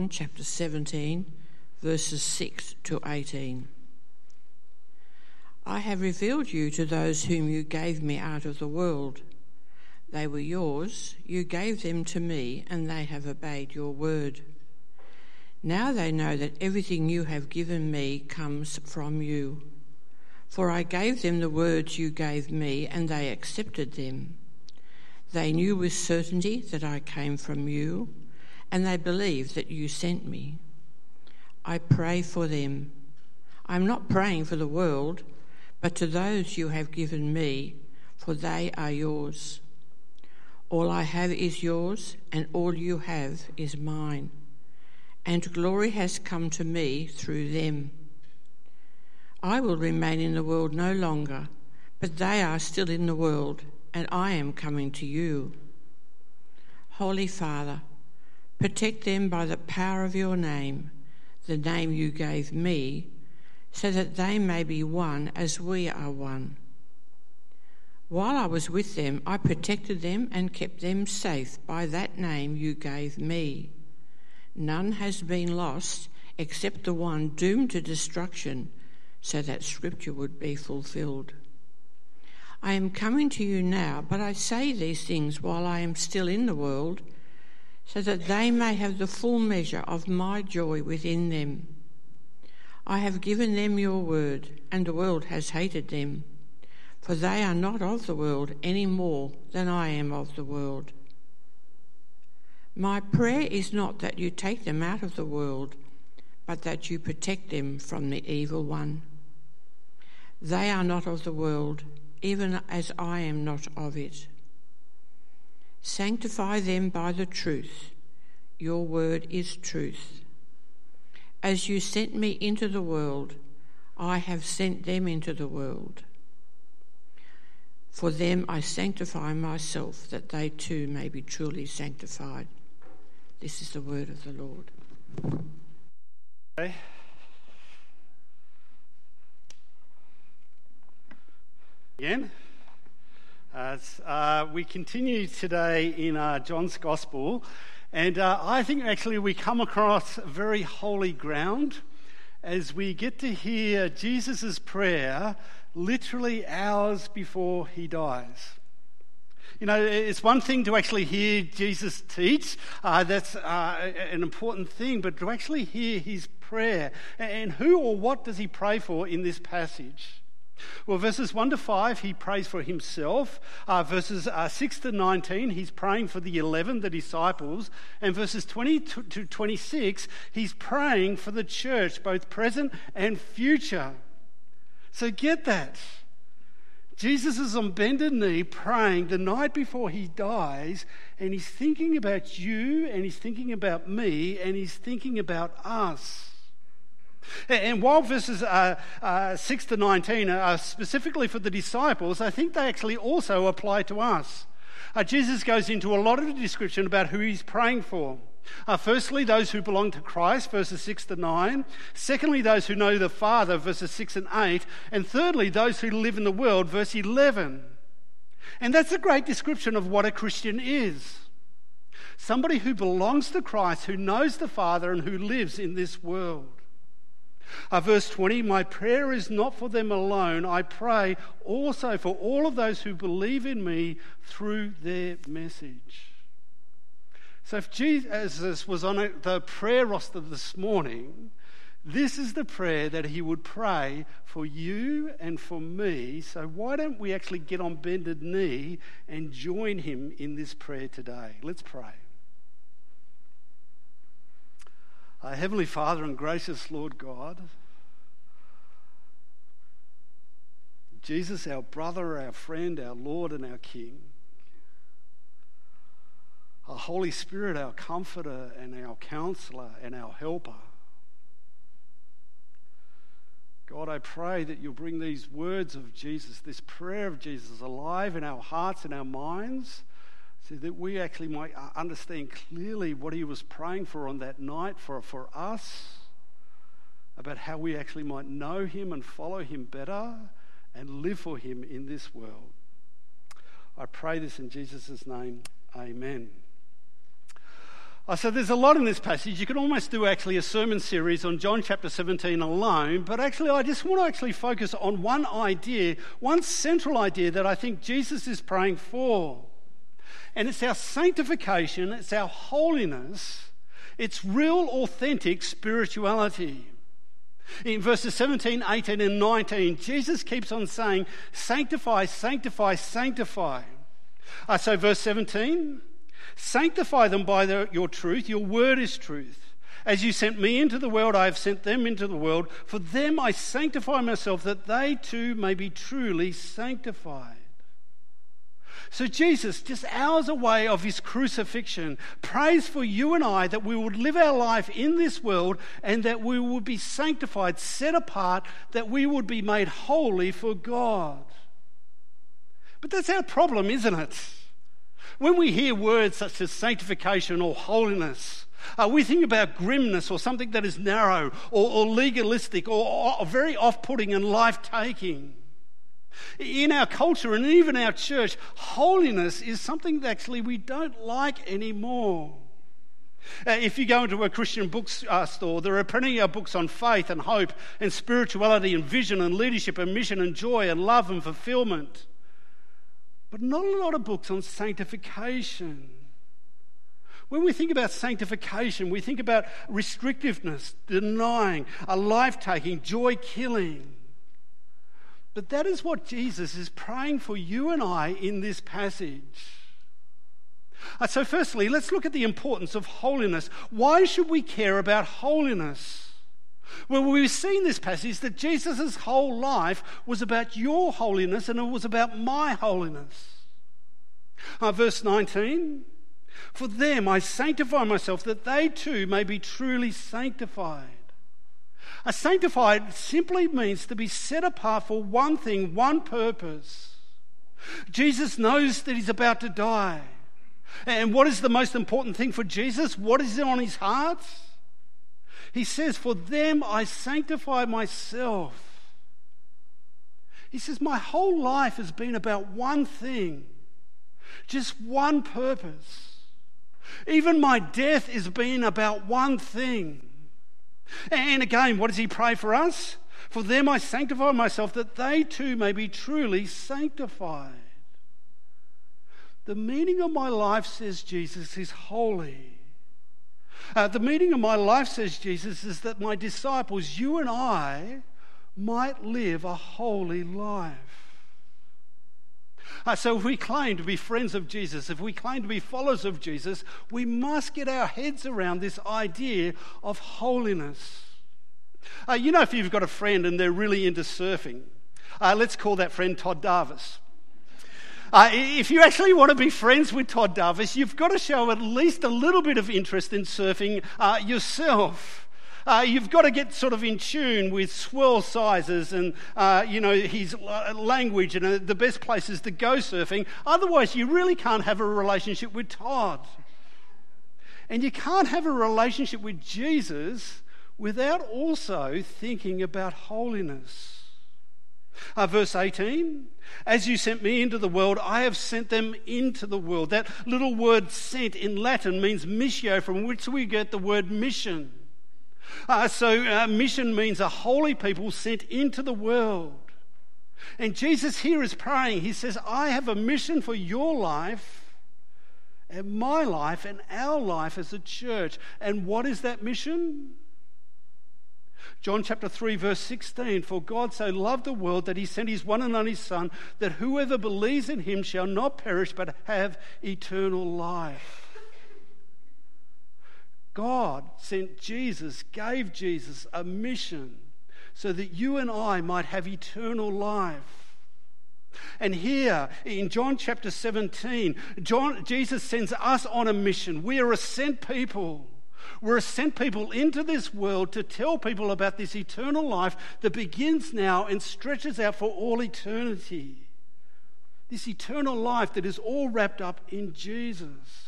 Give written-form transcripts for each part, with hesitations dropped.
Chapter 17, verses 6 to 18. I have revealed you to those whom you gave me out of the world. They were yours, you gave them to me, and they have obeyed your word. Now they know that everything you have given me comes from you. For I gave them the words you gave me, and they accepted them. They knew with certainty that I came from you, and they believe that you sent me. I pray for them. I am not praying for the world, but to those you have given me, for they are yours. All I have is yours, and all you have is mine, and glory has come to me through them. I will remain in the world no longer, but they are still in the world, and I am coming to you. Holy Father, protect them by the power of your name, the name you gave me, so that they may be one as we are one. While I was with them, I protected them and kept them safe by that name you gave me. None has been lost except the one doomed to destruction, so that Scripture would be fulfilled. I am coming to you now, but I say these things while I am still in the world, so that they may have the full measure of my joy within them. I have given them your word, and the world has hated them, for they are not of the world any more than I am of the world. My prayer is not that you take them out of the world, but that you protect them from the evil one. They are not of the world, even as I am not of it. Sanctify them by the truth. Your word is truth. As you sent me into the world, I have sent them into the world. For them I sanctify myself, that they too may be truly sanctified. This is the word of the Lord. Okay. Again. As we continue today in John's Gospel, and I think actually we come across very holy ground as we get to hear Jesus' prayer literally hours before he dies. You know, it's one thing to actually hear Jesus teach, that's an important thing, but to actually hear his prayer. And who or what does he pray for in this passage? Well, verses 1 to 5, he prays for himself. Verses 6 to 19, he's praying for the 11, the disciples. And verses 20 to 26, he's praying for the church, both present and future. So get that. Jesus is on bended knee praying the night before he dies, and he's thinking about you, and he's thinking about me, and he's thinking about us. And while verses 6 to 19 are specifically for the disciples, I think they actually also apply to us. Jesus goes into a lot of the description about who he's praying for. Firstly, those who belong to Christ, verses 6 to 9. Secondly, those who know the Father, verses 6 and 8. And thirdly, those who live in the world, verse 11. And that's a great description of what a Christian is. Somebody who belongs to Christ, who knows the Father, and who lives in this world. Verse 20, my prayer is not for them alone. I pray also for all of those who believe in me through their message. So if Jesus was on the prayer roster this morning, this is the prayer that he would pray for you and for me. So why don't we actually get on bended knee and join him in this prayer today? Let's pray. Heavenly Father and gracious Lord God, Jesus, our brother, our friend, our Lord and our King, our Holy Spirit, our comforter and our counselor and our helper. God, I pray that you'll bring these words of Jesus, this prayer of Jesus, alive in our hearts and our minds, so that we actually might understand clearly what he was praying for on that night for us, about how we actually might know him and follow him better and live for him in this world. I pray this in Jesus' name. Amen. So there's a lot in this passage. You could almost do actually a sermon series on John chapter 17 alone, but actually I just want to actually focus on one idea, one central idea that I think Jesus is praying for. And it's our sanctification, it's our holiness, it's real authentic spirituality. In verses 17, 18 and 19, Jesus keeps on saying, sanctify, sanctify, sanctify. So verse 17, sanctify them by your truth. Your word is truth. As you sent me into the world, I have sent them into the world. For them I sanctify myself, that they too may be truly sanctified. So Jesus, just hours away of his crucifixion, prays for you and I that we would live our life in this world and that we would be sanctified, set apart, that we would be made holy for God. But that's our problem, isn't it? When we hear words such as sanctification or holiness, we think about grimness or something that is narrow or legalistic or very off-putting and life-taking. In our culture and even our church, holiness is something that actually we don't like anymore. If you go into a Christian bookstore, there are plenty of books on faith and hope and spirituality and vision and leadership and mission and joy and love and fulfillment. But not a lot of books on sanctification. When we think about sanctification, we think about restrictiveness, denying, a life-taking, joy-killing. But that is what Jesus is praying for you and I in this passage. So firstly, let's look at the importance of holiness. Why should we care about holiness? Well, we see in this passage that Jesus' whole life was about your holiness and it was about my holiness. Verse 19, for them I sanctify myself that they too may be truly sanctified. Sanctified simply means to be set apart for one thing, one purpose. Jesus knows that he's about to die. And what is the most important thing for Jesus? What is on his heart? He says, for them I sanctify myself. He says, my whole life has been about one thing, just one purpose. Even my death has been about one thing. And again, what does he pray for us? For them I sanctify myself, that they too may be truly sanctified. The meaning of my life, says Jesus, is holy. The meaning of my life, says Jesus, is that my disciples, you and I, might live a holy life. So if we claim to be friends of Jesus, if we claim to be followers of Jesus, we must get our heads around this idea of holiness. If you've got a friend and they're really into surfing, let's call that friend Todd Davis. If you actually want to be friends with Todd Davis, you've got to show at least a little bit of interest in surfing yourself. You've got to get sort of in tune with swirl sizes and, his language and the best places to go surfing. Otherwise, you really can't have a relationship with Todd. And you can't have a relationship with Jesus without also thinking about holiness. Verse 18, as you sent me into the world, I have sent them into the world. That little word sent in Latin means missio, from which we get the word mission. Mission means a holy people sent into the world. And Jesus here is praying. He says, I have a mission for your life and my life and our life as a church. And what is that mission? John chapter 3 verse 16, for God so loved the world that he sent his one and only Son, that whoever believes in him shall not perish but have eternal life. God sent Jesus, gave Jesus a mission so that you and I might have eternal life. And here in John chapter 17, Jesus sends us on a mission. We are a sent people. We're sent people into this world to tell people about this eternal life that begins now and stretches out for all eternity. This eternal life that is all wrapped up in Jesus.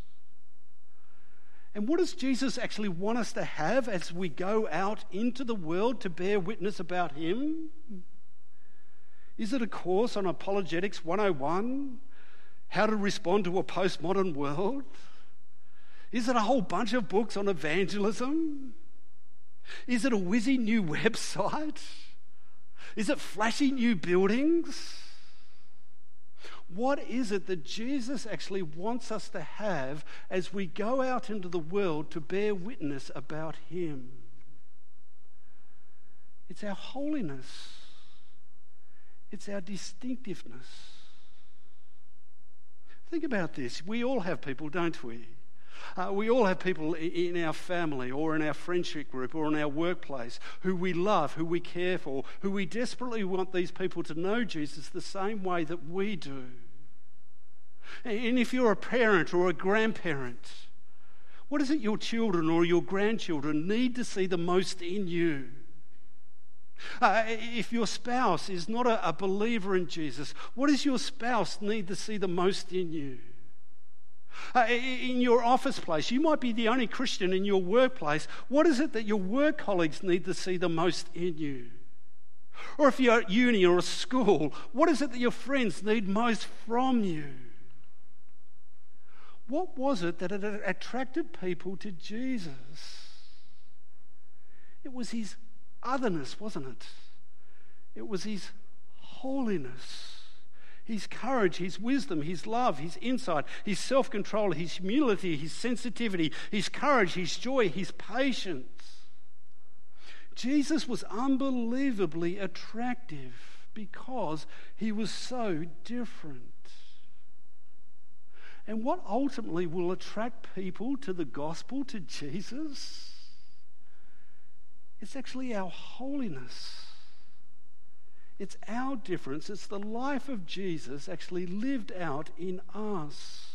And what does Jesus actually want us to have as we go out into the world to bear witness about him? Is it a course on Apologetics 101? How to respond to a postmodern world? Is it a whole bunch of books on evangelism? Is it a whizzy new website? Is it flashy new buildings? What is it that Jesus actually wants us to have as we go out into the world to bear witness about him? It's our holiness. It's our distinctiveness. Think about this. We all have people, don't we? We all have people in our family or in our friendship group or in our workplace who we love, who we care for, who we desperately want these people to know Jesus the same way that we do. And if you're a parent or a grandparent, what is it your children or your grandchildren need to see the most in you? If your spouse is not a believer in Jesus, what does your spouse need to see the most in you? In your office place, you might be the only Christian in your workplace. What is it that your work colleagues need to see the most in you? Or if you're at uni or a school, what is it that your friends need most from you? What was it that had attracted people to Jesus? It was his otherness, wasn't it? It was his holiness. His courage, his wisdom, his love, his insight, his self-control, his humility, his sensitivity, his courage, his joy, his patience. Jesus was unbelievably attractive because he was so different. And what ultimately will attract people to the gospel, to Jesus? It's actually our holiness. It's our difference. It's the life of Jesus actually lived out in us.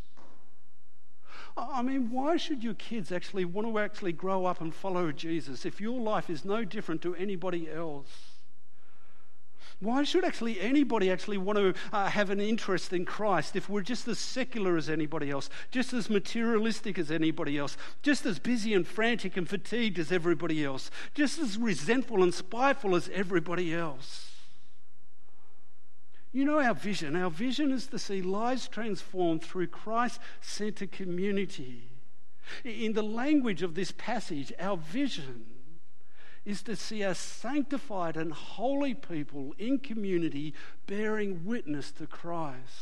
I mean, why should your kids actually want to actually grow up and follow Jesus if your life is no different to anybody else? Why should actually anybody actually want to have an interest in Christ if we're just as secular as anybody else, just as materialistic as anybody else, just as busy and frantic and fatigued as everybody else, just as resentful and spiteful as everybody else? You know our vision. Our vision is to see lives transformed through Christ-centered community. In the language of this passage, our vision is to see a sanctified and holy people in community bearing witness to Christ.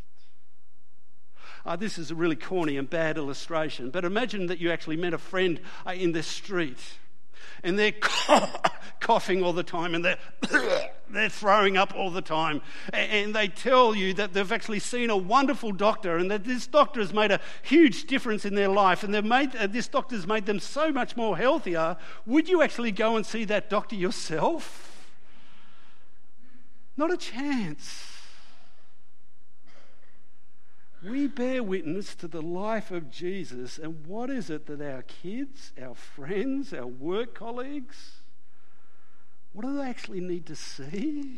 This is a really corny and bad illustration, but imagine that you actually met a friend in the street and they're coughing all the time and they're throwing up all the time, and they tell you that they've actually seen a wonderful doctor and that this doctor has made a huge difference in their life and this doctor's made them so much more healthier. Would you actually go and see that doctor yourself? Not a chance. We bear witness to the life of Jesus, and what is it that our kids, our friends, our work colleagues, what do they actually need to see?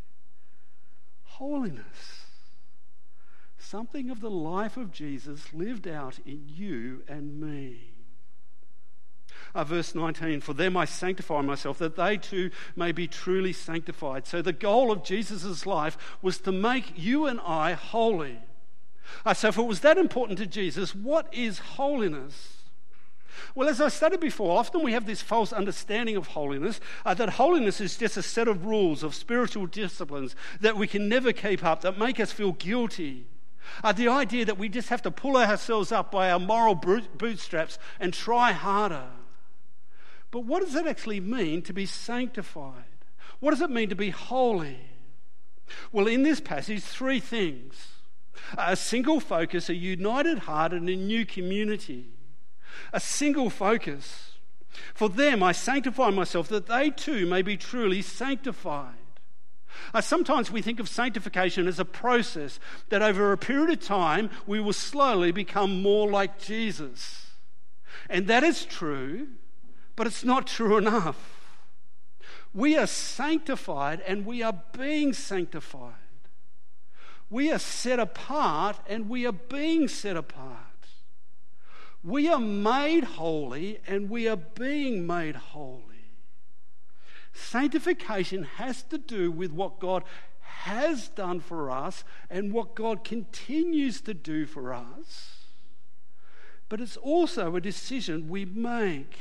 Holiness. Something of the life of Jesus lived out in you and me. Verse 19, for them I sanctify myself, that they too may be truly sanctified. So the goal of Jesus' life was to make you and I holy. So if it was that important to Jesus, what is holiness? Well, as I stated before, often we have this false understanding of holiness, that holiness is just a set of rules, of spiritual disciplines that we can never keep up, that make us feel guilty. The idea that we just have to pull ourselves up by our moral bootstraps and try harder. But what does it actually mean to be sanctified? What does it mean to be holy? Well, in this passage, three things. A single focus, a united heart, and a new community. A single focus. For them I sanctify myself, that they too may be truly sanctified. Sometimes we think of sanctification as a process that over a period of time we will slowly become more like Jesus. And that is true, but it's not true enough. We are sanctified and we are being sanctified. We are set apart and we are being set apart. We are made holy and we are being made holy. Sanctification has to do with what God has done for us and what God continues to do for us. but it's also a decision we make.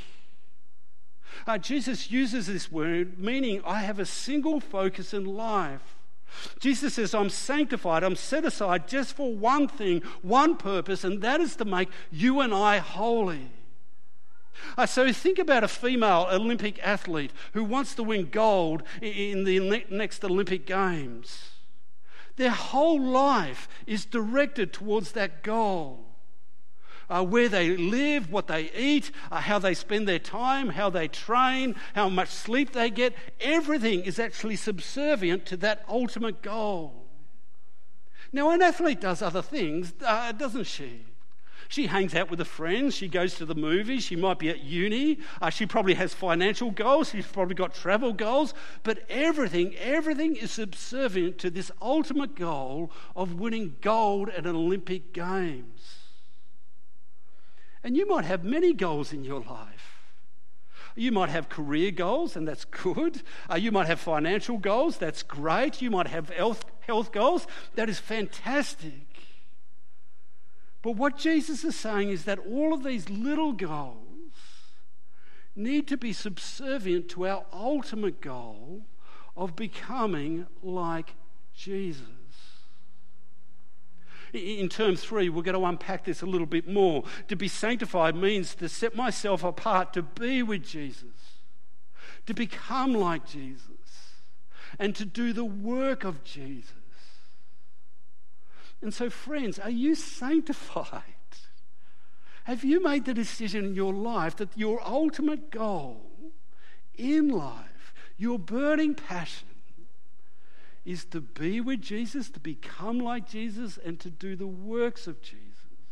Jesus uses this word, meaning I have a single focus in life. Jesus says, I'm sanctified, I'm set aside just for one thing, one purpose, and that is to make you and I holy. So think about a female Olympic athlete who wants to win gold in the next Olympic Games. Their whole life is directed towards that goal. Where they live, what they eat, how they spend their time, how they train, how much sleep they get, everything is actually subservient to that ultimate goal. Now, an athlete does other things, doesn't she? She hangs out with her friends, she goes to the movies, she might be at uni, she probably has financial goals, she's probably got travel goals, but everything is subservient to this ultimate goal of winning gold at an Olympic Games. And you might have many goals in your life. You might have career goals, and that's good. You might have financial goals, that's great. You might have health goals, that is fantastic. But what Jesus is saying is that all of these little goals need to be subservient to our ultimate goal of becoming like Jesus. In term 3, we're going to unpack this a little bit more. To be sanctified means to set myself apart, to be with Jesus, to become like Jesus, and to do the work of Jesus. And so, friends, are you sanctified? Have you made the decision in your life that your ultimate goal in life, your burning passion, is to be with Jesus, to become like Jesus, and to do the works of Jesus?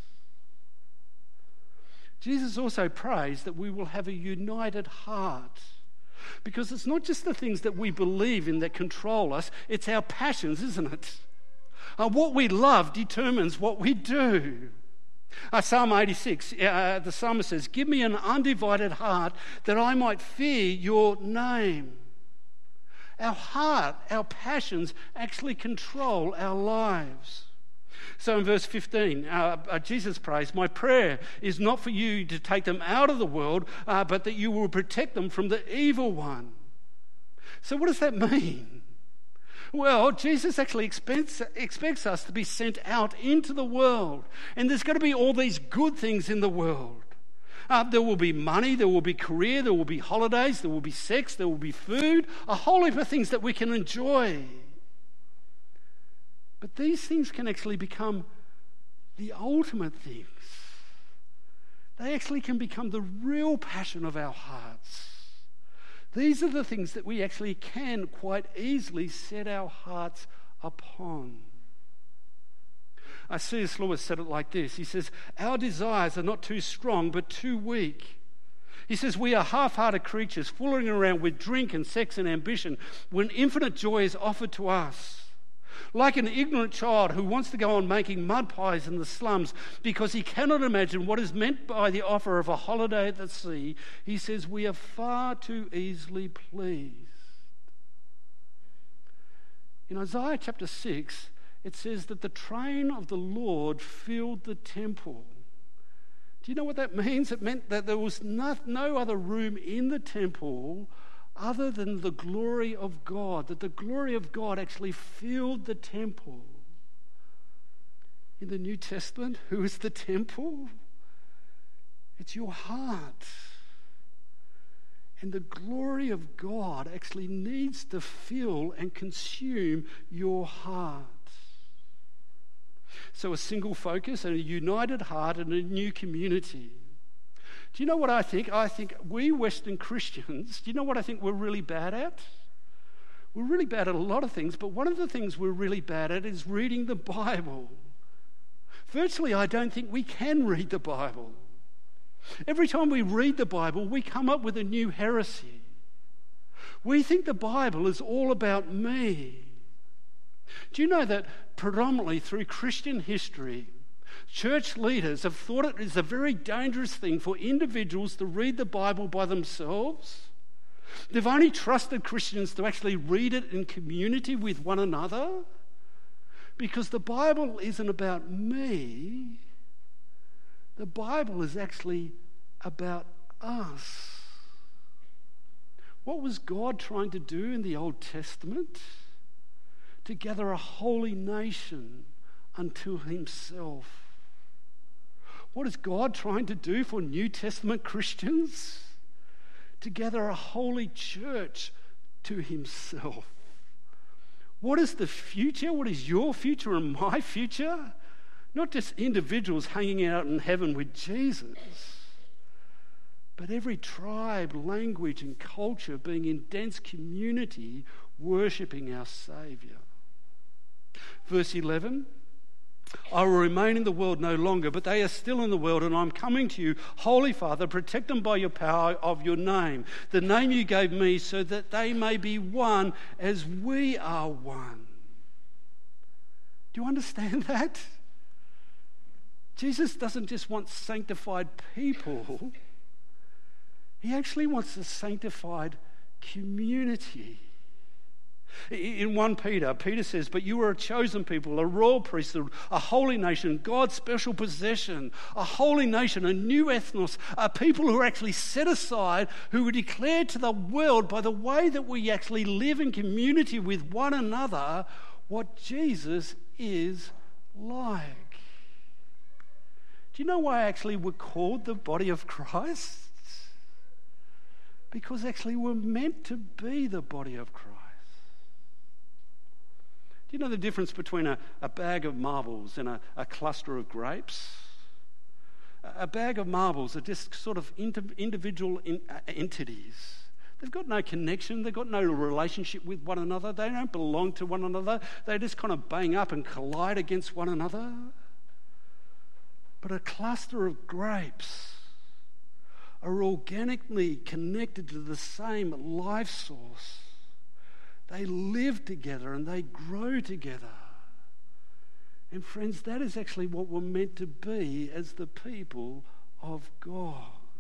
Jesus also prays that we will have a united heart, because it's not just the things that we believe in that control us, it's our passions, isn't it? What we love determines what we do. Psalm 86, the psalmist says, "Give me an undivided heart that I might fear your name." Our heart, our passions actually control our lives. So in verse 15, Jesus prays, "My prayer is not for you to take them out of the world, but that you will protect them from the evil one." So what does that mean? Well, Jesus actually expects us to be sent out into the world. And there's going to be all these good things in the world. There will be money, there will be career, there will be holidays, there will be sex, there will be food, a whole heap of things that we can enjoy. But these things can actually become the ultimate things. They actually can become the real passion of our hearts. These are the things that we actually can quite easily set our hearts upon. C.S. Lewis said it like this. He says, "Our desires are not too strong, but too weak." He says, "We are half-hearted creatures fooling around with drink and sex and ambition when infinite joy is offered to us. Like an ignorant child who wants to go on making mud pies in the slums because he cannot imagine what is meant by the offer of a holiday at the sea, he says, we are far too easily pleased." In Isaiah chapter 6, it says that the train of the Lord filled the temple. Do you know what that means? It meant that there was no other room in the temple other than the glory of God, that the glory of God actually filled the temple. In the New Testament, who is the temple? It's your heart. And the glory of God actually needs to fill and consume your heart. So a single focus and a united heart and a new community. Do you know what I think? I think we Western Christians, do you know what I think we're really bad at? We're really bad at a lot of things, but one of the things we're really bad at is reading the Bible. Virtually, I don't think we can read the Bible. Every time we read the Bible, we come up with a new heresy. We think the Bible is all about me. Do you know that predominantly through Christian history, church leaders have thought it is a very dangerous thing for individuals to read the Bible by themselves? They've only trusted Christians to actually read it in community with one another, because the Bible isn't about me. The Bible is actually about us. What was God trying to do in the Old Testament? To gather a holy nation unto himself. What is God trying to do for New Testament Christians? To gather a holy church to himself. What is the future? What is your future and my future? Not just individuals hanging out in heaven with Jesus, but every tribe, language and culture being in dense community worshipping our Saviour. Verse 11, I will remain in the world no longer, but they are still in the world, and I'm coming to you. Holy Father, protect them by your power of your name, the name you gave me, so that they may be one as we are one. Do you understand that? Jesus doesn't just want sanctified people. He actually wants a sanctified community. In 1 Peter, Peter says, but you are a chosen people, a royal priesthood, a holy nation, God's special possession, a holy nation, a new ethnos, a people who are actually set aside, who were declared to the world by the way that we actually live in community with one another, what Jesus is like. Do you know why actually we're called the body of Christ? Because actually we're meant to be the body of Christ. Do you know the difference between a bag of marbles and a cluster of grapes? A bag of marbles are just sort of individual entities. They've got no connection. They've got no relationship with one another. They don't belong to one another. They just kind of bang up and collide against one another. But a cluster of grapes are organically connected to the same life source. They live together and they grow together. And friends, that is actually what we're meant to be as the people of God.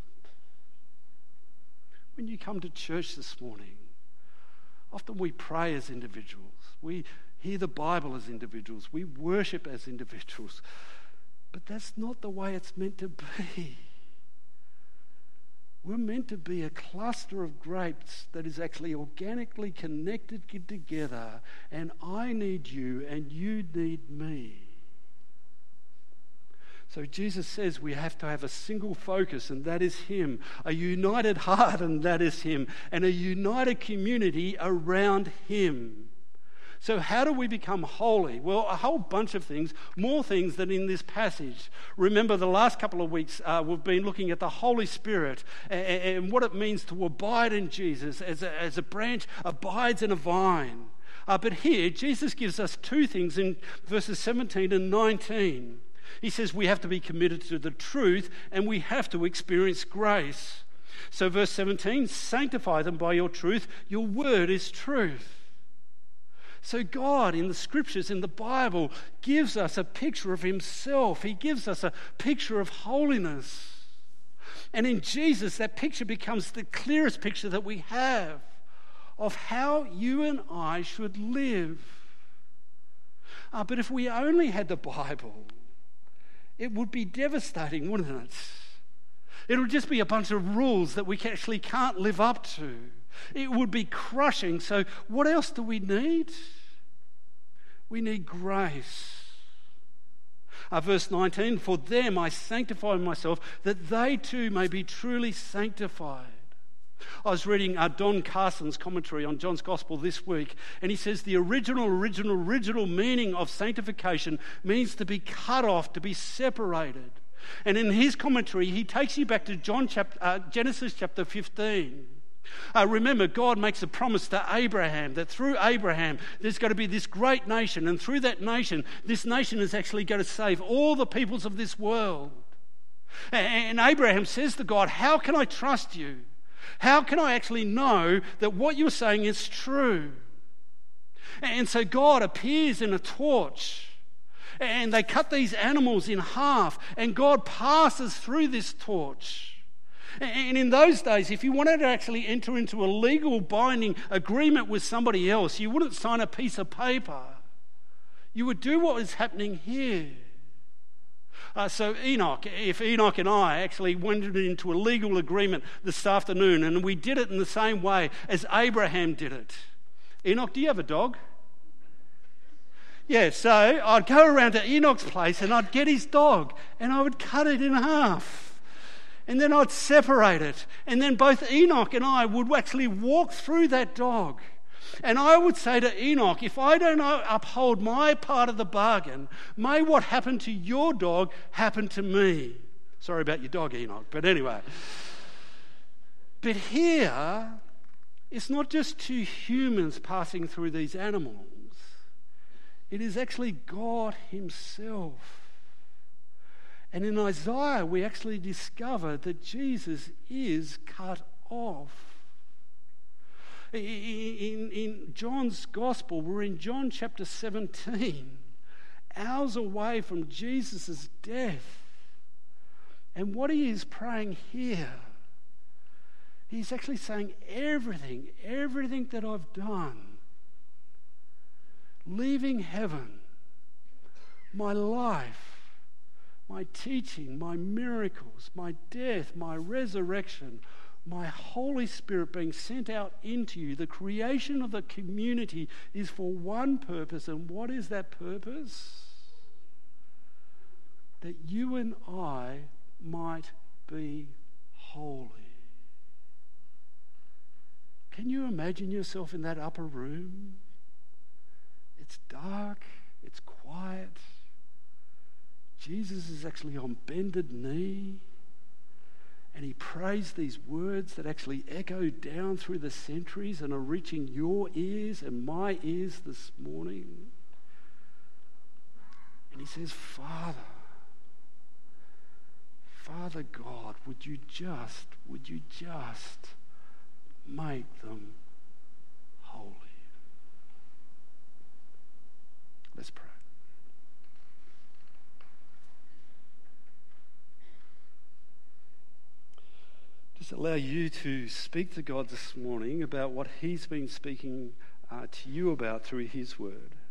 When you come to church this morning, often we pray as individuals. We hear the Bible as individuals. We worship as individuals. But that's not the way it's meant to be. We're meant to be a cluster of grapes that is actually organically connected together, and I need you and you need me. So Jesus says we have to have a single focus, and that is him, a united heart, and that is him, and a united community around him. So how do we become holy? Well, a whole bunch of things, more things than in this passage. Remember, the last couple of weeks we've been looking at the Holy Spirit and what it means to abide in Jesus as a branch abides in a vine. But here, Jesus gives us two things in verses 17 and 19. He says we have to be committed to the truth and we have to experience grace. So verse 17, sanctify them by your truth. Your word is truth. So God, in the scriptures, in the Bible, gives us a picture of himself. He gives us a picture of holiness. And in Jesus, that picture becomes the clearest picture that we have of how you and I should live. But if we only had the Bible, it would be devastating, wouldn't it? It would just be a bunch of rules that we actually can't live up to. It would be crushing. So what else do we need? We need grace. Verse 19, for them I sanctify myself, that they too may be truly sanctified. I was reading Don Carson's commentary on John's Gospel this week, and he says the original meaning of sanctification means to be cut off, to be separated. And in his commentary, he takes you back to Genesis chapter 15. Remember, God makes a promise to Abraham that through Abraham there's going to be this great nation, and through that nation, this nation is actually going to save all the peoples of this world. And Abraham says to God, how can I trust you? How can I actually know that what you're saying is true? And so God appears in a torch, and they cut these animals in half, and God passes through this torch. And in those days, if you wanted to actually enter into a legal binding agreement with somebody else, you wouldn't sign a piece of paper. You would do what is happening here. So Enoch, if Enoch and I actually went into a legal agreement this afternoon, and we did it in the same way as Abraham did it. Enoch, do you have a dog? Yeah, so I'd go around to Enoch's place and I'd get his dog and I would cut it in half. And then I'd separate it. And then both Enoch and I would actually walk through that dog. And I would say to Enoch, if I don't uphold my part of the bargain, may what happened to your dog happen to me. Sorry about your dog, Enoch, but anyway. But here, it's not just two humans passing through these animals. It is actually God himself. And in Isaiah, we actually discover that Jesus is cut off. In John's Gospel, we're in John chapter 17, hours away from Jesus' death. And what he is praying here, he's actually saying everything that I've done, leaving heaven, my life, my teaching, my miracles, my death, my resurrection, my Holy Spirit being sent out into you, the creation of the community is for one purpose. And what is that purpose? That you and I might be holy. Can you imagine yourself in that upper room? It's dark, it's quiet. Jesus is actually on bended knee. And he prays these words that actually echo down through the centuries and are reaching your ears and my ears this morning. And he says, Father God, would you just make them holy? Let's pray. Just allow you to speak to God this morning about what he's been speaking to you about through his word.